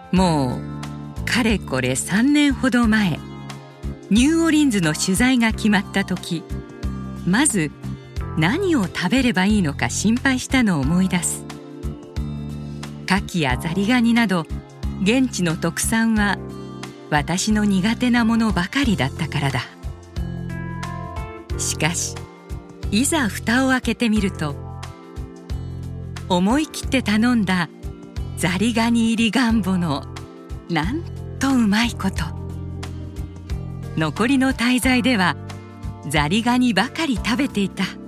もうかれこれ3年ほど前、ニューオーリンズの取材が決まった時、まず何を食べればいいのか心配したのを思い出す。牡蠣やザリガニなど現地の特産は私の苦手なものばかりだったからだ。しかしいざ蓋を開けてみると、思い切って頼んだザリガニ入りガンボのなんとうまいこと。残りの滞在ではザリガニばかり食べていた。